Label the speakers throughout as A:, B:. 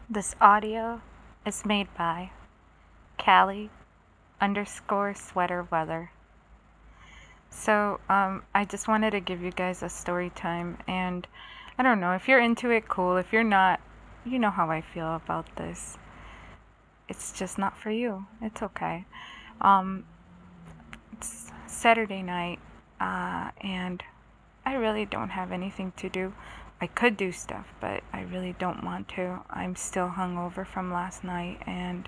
A: This audio is made by Callie_sweater weather. So, I just wanted to give you guys a story time, and I don't know if you're into it, cool. If you're not, you know how I feel about this. It's just not for you. It's okay. Um, it's Saturday night, and I really don't have anything to do. I could do stuff, but I really don't want to. I'm still hungover from last night, and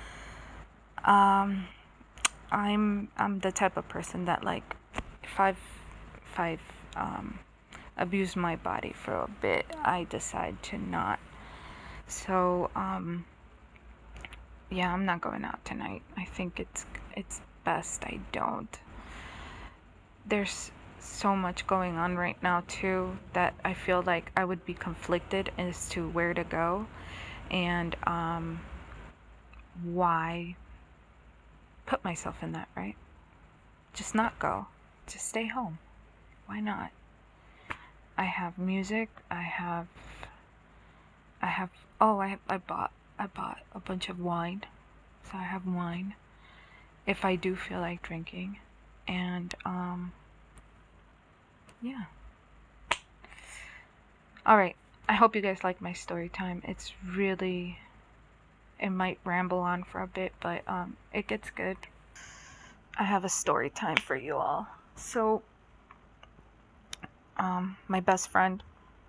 A: um, I'm the type of person that, like, if I've abused my body for a bit, I decide to not. So yeah, I'm not going out tonight. I think it's best I don't. There's so much going on right now too that I feel like I would be conflicted as to where to go, and why put myself in that, right? Just not go. Just stay home. Why not? I have music. I have I bought a bunch of wine. So I have wine if I do feel like drinking. And yeah. All right. I hope you guys like my story time. It might ramble on for a bit, but it gets good. I have a story time for you all. So my best friend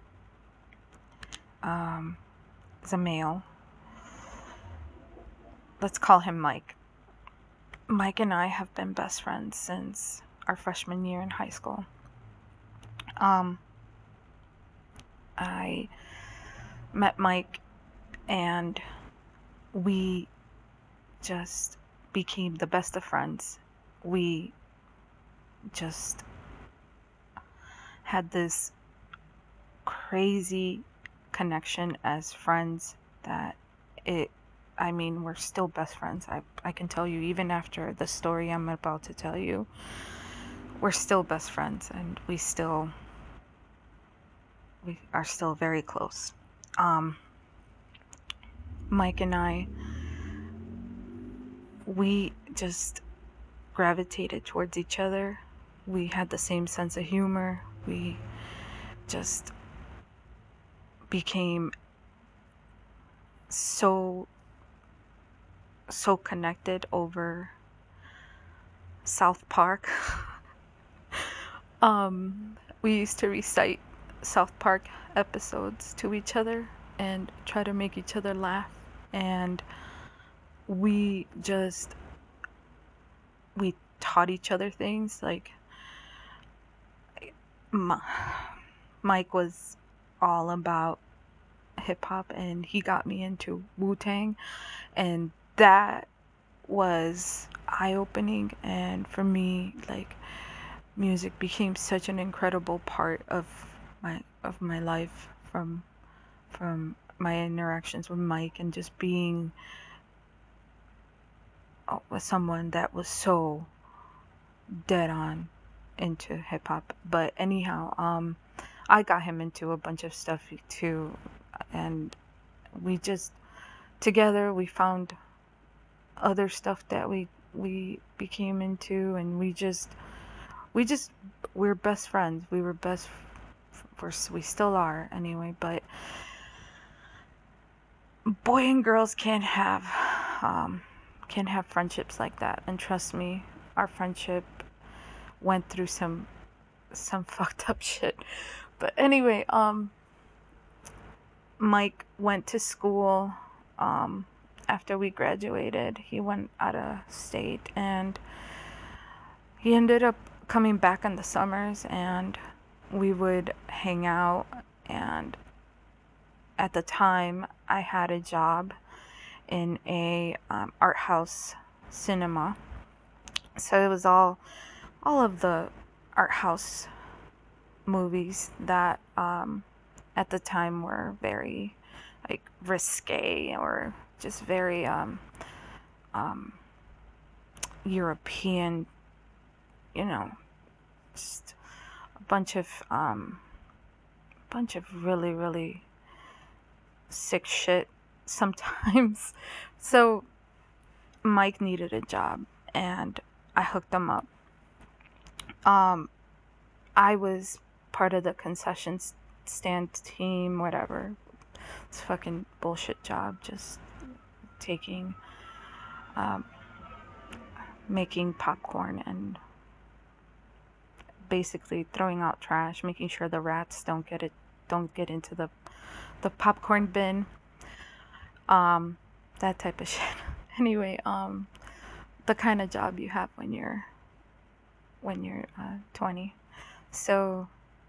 A: is a male. Let's call him Mike. Mike and I have been best friends since our freshman year in high school. I met Mike and we just became the best of friends. We just had this crazy connection as friends that we're still best friends. I can tell you, even after the story I'm about to tell you, we're still best friends, and we are still very close. Mike and I, we just gravitated towards each other. We had the same sense of humor. We just became so connected over South Park. We used to recite South Park episodes to each other and try to make each other laugh. And we taught each other things. Like, Mike was all about hip hop, and he got me into Wu-Tang, and that was eye-opening. And for me, like, music became such an incredible part of my life from my interactions with Mike, and just being with someone that was so dead on into hip hop. But anyhow, I got him into a bunch of stuff too, and we just together we found other stuff that we became into, and we're best friends. We were we still are anyway. But boy and girls can't have friendships like that. And trust me, our friendship went through some fucked up shit. But anyway, Mike went to school. After we graduated, he went out of state, and he ended up coming back in the summers, and we would hang out. And at the time, I had a job in a art house cinema, so it was all of the art house movies that at the time were very, like, risque, or just very European, you know, just a bunch of really sick shit. sometimes. So Mike needed a job and I hooked him up. I was part of the concession stand team, whatever. It's a fucking bullshit job, just taking, making popcorn and basically throwing out trash, making sure the rats don't get into the popcorn bin. That type of shit. Anyway, the kind of job you have when you're 20. So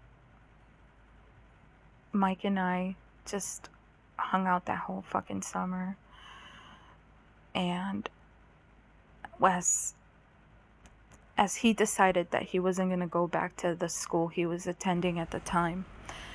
A: Mike and I just hung out that whole fucking summer, and as he decided that he wasn't going to go back to the school he was attending at the time,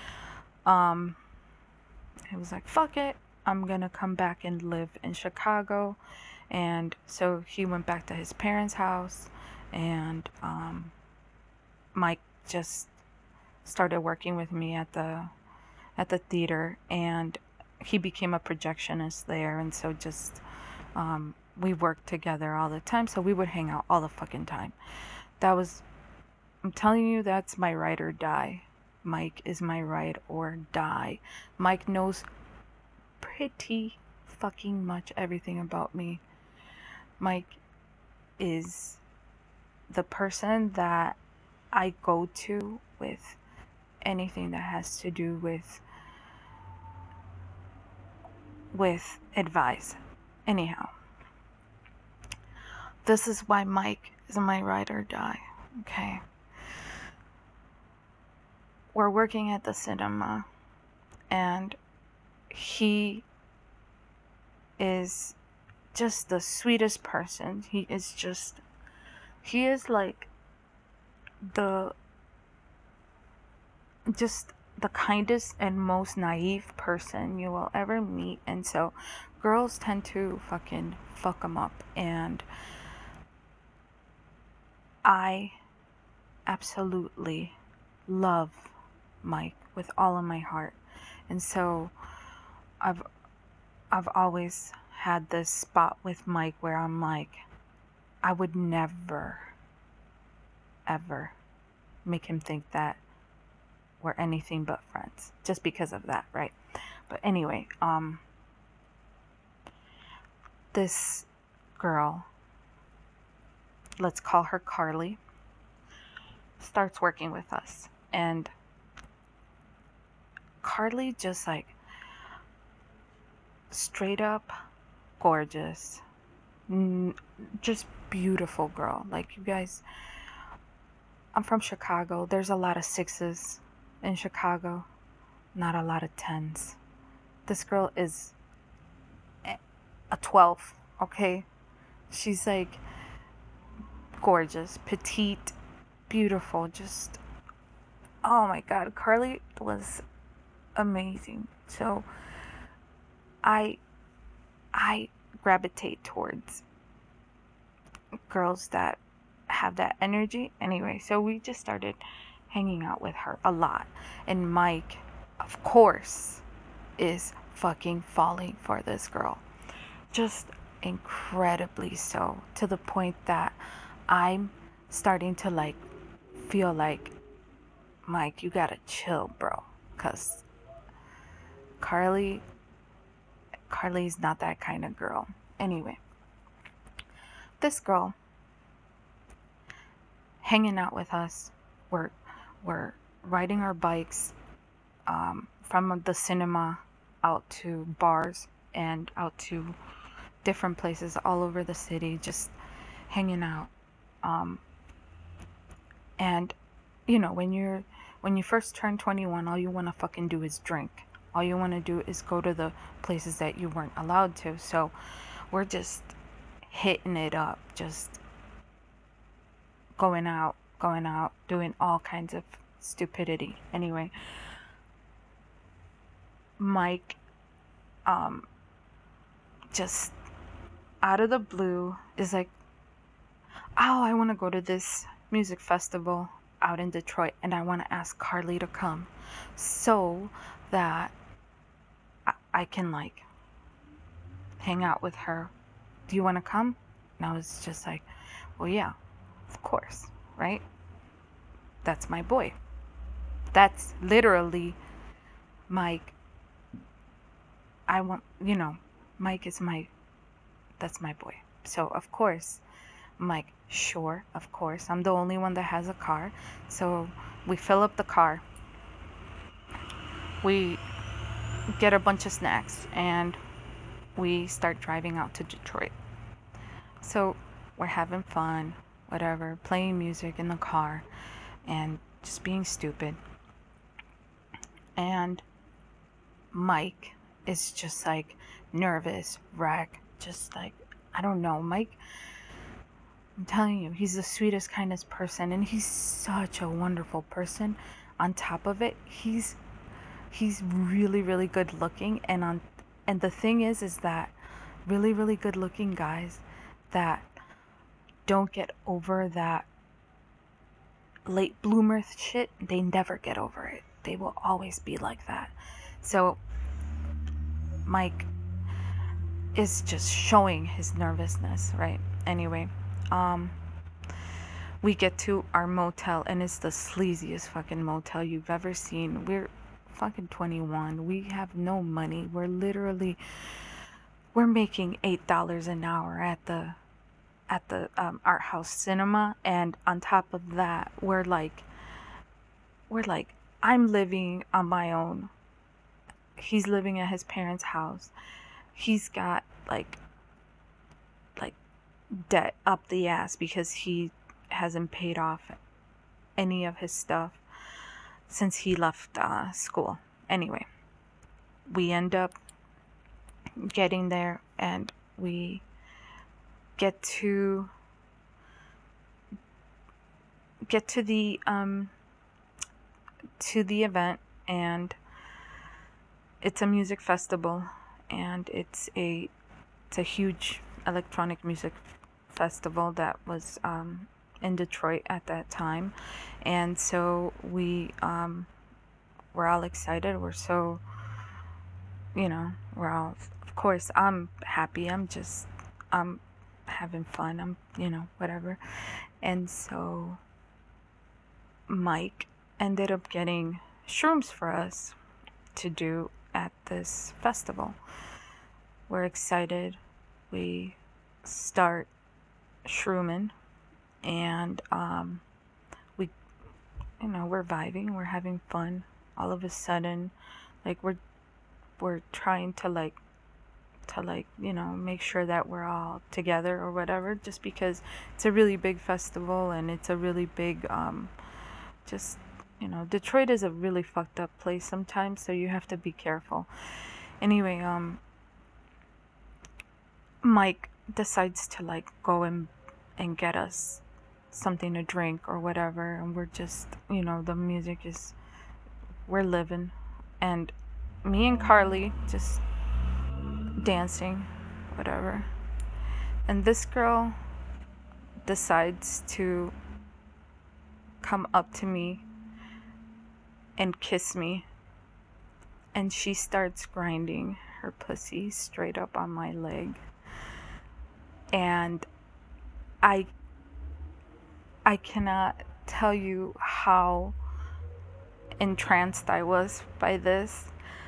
A: he was like, fuck it, I'm going to come back and live in Chicago. And so he went back to his parents' house, and Mike just started working with me at the theater, and he became a projectionist there. And so just we worked together all the time, so we would hang out all the fucking time. I'm telling you, that's my ride or die. Mike is my ride or die. Mike knows pretty fucking much everything about me. Mike is the person that I go to with anything that has to do with advice. Anyhow, this is why Mike is my ride or die. Okay. We're working at the cinema, and he is just the sweetest person. He is like the kindest and most naive person you will ever meet. And so girls tend to fucking fuck him up, and I absolutely love Mike with all of my heart. And so I've always had this spot with Mike where I'm like, I would never ever make him think that we're anything but friends, just because of that, right? But anyway, this girl, let's call her Carly, starts working with us. And Carly just like straight up gorgeous, just beautiful girl. Like, you guys, I'm from Chicago. There's a lot of 6s in Chicago, not a lot of 10s. This girl is a 12, okay? She's like gorgeous, petite, beautiful, just, oh my god, Carly was amazing. So I gravitate towards girls that have that energy. Anyway, so we just started hanging out with her a lot, and Mike, of course, is fucking falling for this girl, just incredibly so, to the point that I'm starting to like feel like, Mike, you gotta chill, bro, because Carly's not that kind of girl. Anyway, this girl hanging out with us, we're riding our bikes from the cinema out to bars and out to different places all over the city, just hanging out. And you know, when you first turn 21, all you want to fucking do is drink. All you want to do is go to the places that you weren't allowed to. So we're just hitting it up, just going out, doing all kinds of stupidity. Anyway, Mike, just out of the blue is like, oh, I want to go to this music festival out in Detroit, and I want to ask Carly to come so that I can like hang out with her. Do you want to come? And I was just like, well, yeah, of course, right? That's my boy. That's literally Mike. I want, Mike is that's my boy. So, of course, Mike, sure, of course. I'm the only one that has a car. So, we fill up the car. We get a bunch of snacks and we start driving out to Detroit. So, we're having fun, whatever, playing music in the car and just being stupid. And Mike is just like nervous, wreck, just like, I don't know. Mike, I'm telling you, he's the sweetest, kindest person, and he's such a wonderful person. On top of it, he's really, really good looking, and the thing is that really, really good looking guys that don't get over that late bloomer shit, they never get over it. They will always be like that. So Mike is just showing his nervousness, right? Anyway, we get to our motel, and it's the sleaziest fucking motel you've ever seen. We're fucking 21. We have no money. We're making $8 an hour at the art house cinema, and on top of that, we're like I'm living on my own. He's living at his parents' house. He's got like debt up the ass because he hasn't paid off any of his stuff since he left school. Anyway, we end up getting there, and we get to the event, and it's a music festival, and it's a huge electronic music festival that was in Detroit at that time. And so we're all excited. We're so, we're all, of course, I'm happy. I'm having fun. I'm, whatever. And so Mike ended up getting shrooms for us to do at this festival. We're excited. We start shrooming, and we're vibing, we're having fun. All of a sudden, like, we're trying to make sure that we're all together or whatever, just because it's a really big festival, and it's a really big Detroit is a really fucked up place sometimes, so you have to be careful. Anyway, Mike decides to go and get us something to drink or whatever, and we're just, the music is, we're living, and me and Carly just dancing, whatever. And this girl decides to come up to me and kiss me, and she starts grinding her pussy straight up on my leg. And I cannot tell you how entranced I was by this.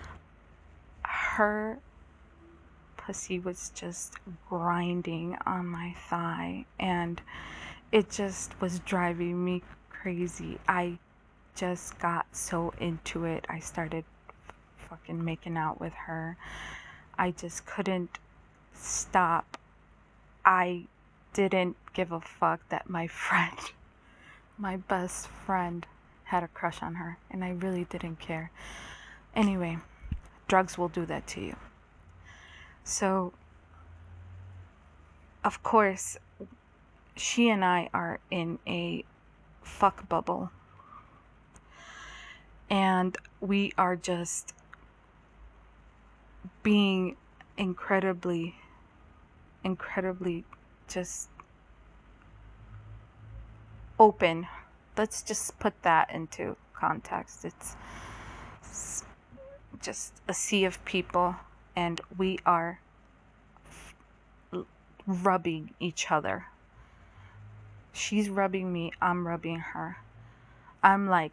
A: Her pussy was just grinding on my thigh, and it just was driving me crazy. I just got so into it. I started fucking making out with her. I just couldn't stop. I didn't give a fuck that my best friend, had a crush on her, and I really didn't care. Anyway, drugs will do that to you. So, of course, she and I are in a fuck bubble, and we are just being incredibly just open. Let's just put that into context. It's just a sea of people, and we are rubbing each other. She's rubbing me, I'm rubbing her. I'm like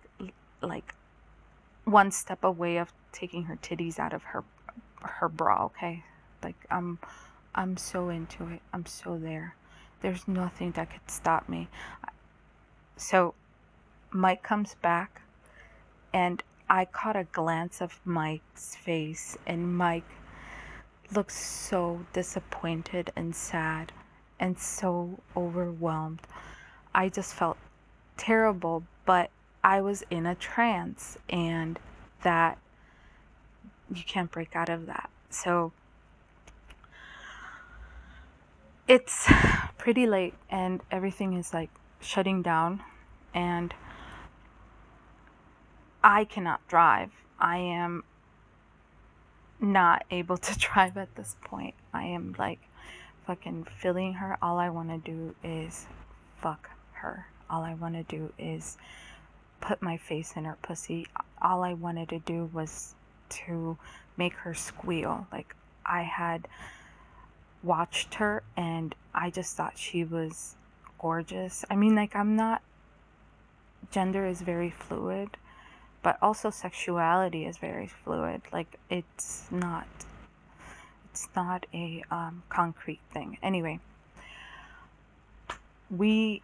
A: one step away of taking her titties out of her bra, okay? Like I'm so into it. I'm so there. There's nothing that could stop me. So Mike comes back, and I caught a glance of Mike's face, and Mike looks so disappointed and sad and so overwhelmed. I just felt terrible, but I was in a trance, and that you can't break out of that. So it's pretty late and everything is like shutting down, and I cannot drive. I am not able to drive at this point. I am like fucking feeling her. All I want to do is fuck her. All I want to do is put my face in her pussy. All I wanted to do was to make her squeal. Like, I had watched her and I just thought she was gorgeous. I mean, like, gender is very fluid, but also sexuality is very fluid. Like, it's not a concrete thing. Anyway, we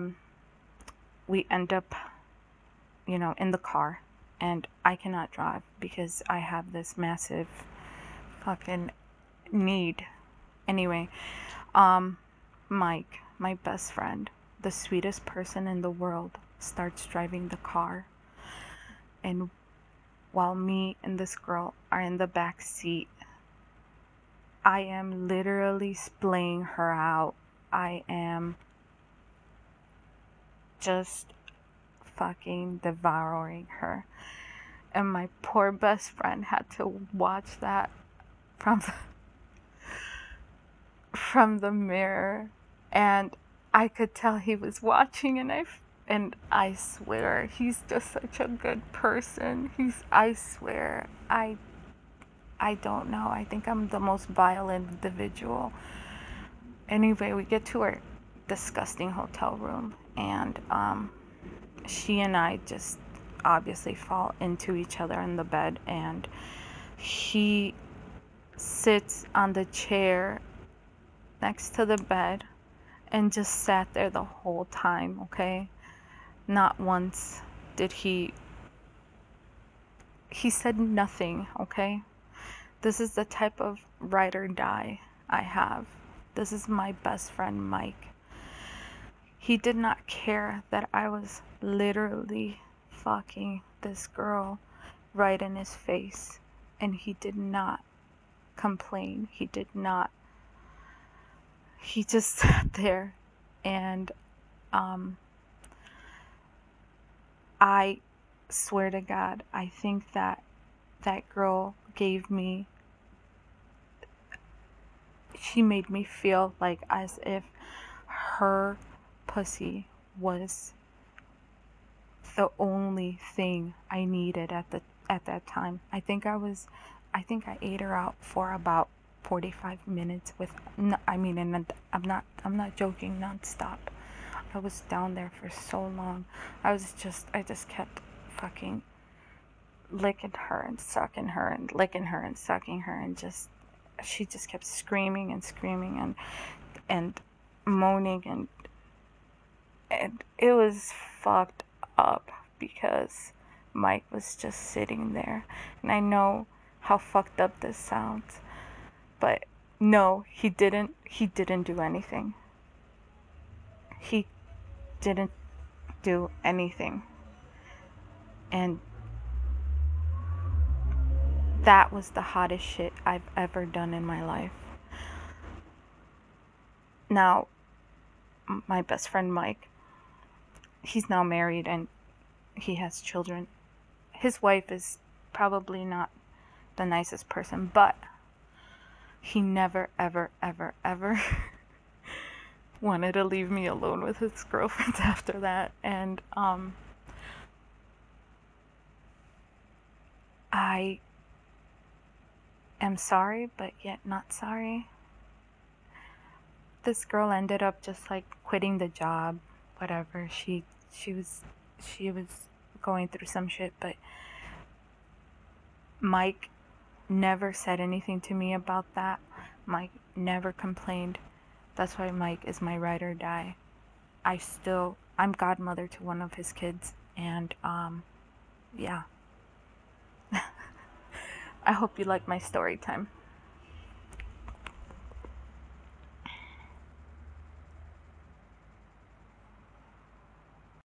A: end up, in the car, and I cannot drive because I have this massive fucking need. Anyway, Mike, my best friend, the sweetest person in the world, starts driving the car, and while me and this girl are in the back seat, I am literally splaying her out. I am just fucking devouring her. And my poor best friend had to watch that from the mirror, and I could tell he was watching, and I swear he's just such a good person. I swear, I don't know. I think I'm the most vile individual. Anyway, we get to our disgusting hotel room, and she and I just obviously fall into each other in the bed, and he sits on the chair next to the bed and just sat there the whole time, okay? Not once did he said nothing, okay? This is the type of ride or die I have. This is my best friend Mike. He did not care that I was literally fucking this girl right in his face, and he did not complain. He did not. He just sat there, and I swear to God, I think that girl she made me feel like as if her pussy was the only thing I needed at that time. I think I ate her out for about 45 minutes and I'm not joking, nonstop. I was down there for so long. I just kept fucking licking her and sucking her and licking her and sucking her, and she just kept screaming and screaming and moaning, and it was fucked up because Mike was just sitting there. And I know how fucked up this sounds, but no, he didn't do anything. He didn't do anything. And that was the hottest shit I've ever done in my life. Now, my best friend Mike, he's now married and he has children. His wife is probably not the nicest person, but he never, ever, ever, ever wanted to leave me alone with his girlfriends after that. And I am sorry, but yet not sorry. this girl ended up just like quitting the job, whatever. She was she was going through some shit, but Mike never said anything to me about that. Mike never complained. That's why Mike is my ride or die. I'm godmother to one of his kids, and yeah. I hope you like my story time.